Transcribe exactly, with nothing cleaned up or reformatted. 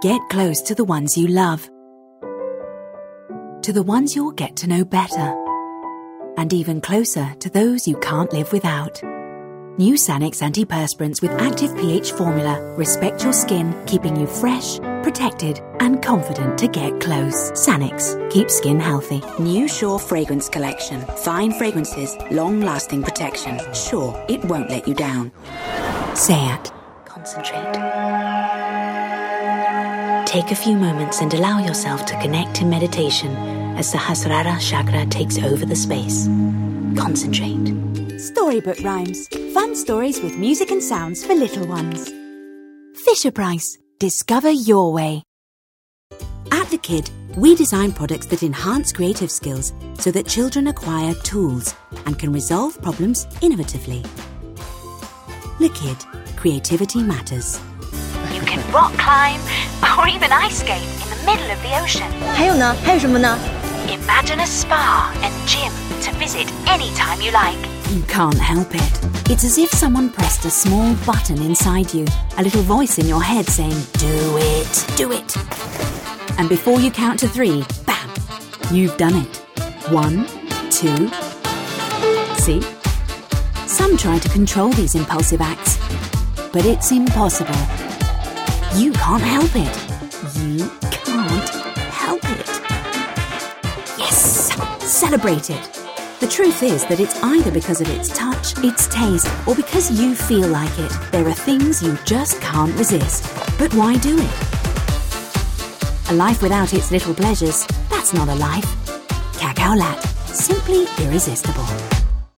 Get close to the ones you love, to the ones you'll get to know better, and even closer to those you can't live without. New Sanex antiperspirants with active pH formula respect your skin, keeping you fresh, protected, and confident to get close. Sanex, keep skin healthy. New Sure Fragrance Collection. Fine fragrances, long-lasting protection. Sure, it won't let you down. Sayat. Concentrate. Take a few moments and allow yourself to connect in meditation as Sahasrara chakra takes over the space. Concentrate. Storybook Rhymes. Fun stories with music and sounds for little ones. Fisher-Price. Discover your way. At The Kid, we design products that enhance creative skills so that children acquire tools and can resolve problems innovatively. The Kid. Creativity matters. You can rock climb or even ice skate in the middle of the ocean. 还有呢？还有什么呢？ Imagine a spa and gym to visit anytime you like. You can't help it. It's as if someone pressed a small button inside you, a little voice in your head saying, do it, do it. And before you count to three, bam, you've done it. One, two. See? Some try to control these impulsive acts, but it's impossible. You can't help it. You can't help it. Yes! Celebrate it. The truth is that it's either because of its touch, its taste, or because you feel like it. There are things you just can't resist. But why do it? A life without its little pleasures, that's not a life. Cacao Lat. Simply irresistible.